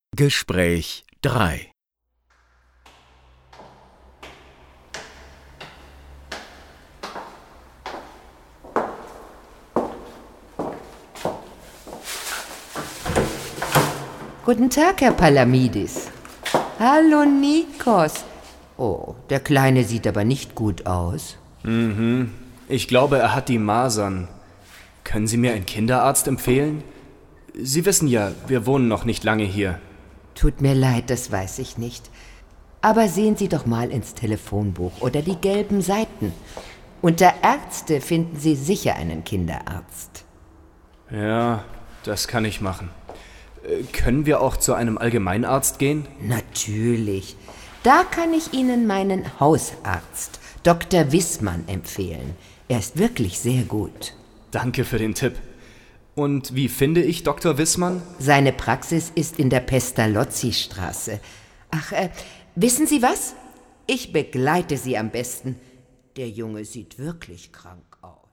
Gespräch 3. Guten Tag, Herr Palamidis. Hallo, Nikos. Oh, der Kleine sieht aber nicht gut aus. Ich glaube, er hat die Masern. Können Sie mir einen Kinderarzt empfehlen? Sie wissen ja, wir wohnen noch nicht lange hier. Tut mir leid, das weiß ich nicht. Aber sehen Sie doch mal ins Telefonbuch oder die gelben Seiten. Unter Ärzte finden Sie sicher einen Kinderarzt. Ja, das kann ich machen. Können wir auch zu einem Allgemeinarzt gehen? Natürlich. Da kann ich Ihnen meinen Hausarzt, Dr. Wissmann, empfehlen. Er ist wirklich sehr gut. Danke für den Tipp. Und wie finde ich Dr. Wissmann? Seine Praxis ist in der Pestalozzi-Straße. Ach, wissen Sie was? Ich begleite Sie am besten. Der Junge sieht wirklich krank aus.